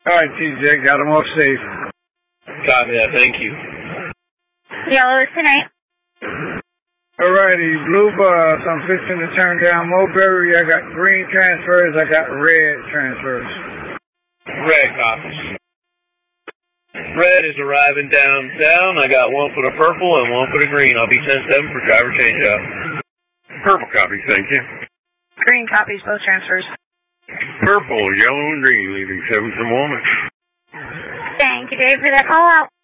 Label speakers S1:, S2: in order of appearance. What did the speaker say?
S1: All right, TJ, got them off safe.
S2: Copy that, thank you.
S3: Yellow is tonight.
S1: Alrighty, blue bus, I'm fixing to turn down Mulberry. I got green transfers, I got red transfers.
S2: Red copies. Red is arriving downtown. I got one for the purple and one for the green. I'll be 10-7 for driver change out.
S4: Purple copy, thank you.
S3: Green copies, both transfers.
S4: Purple, yellow, and green, leaving 7 for the moment.
S3: Thank you, Dave, for that call out.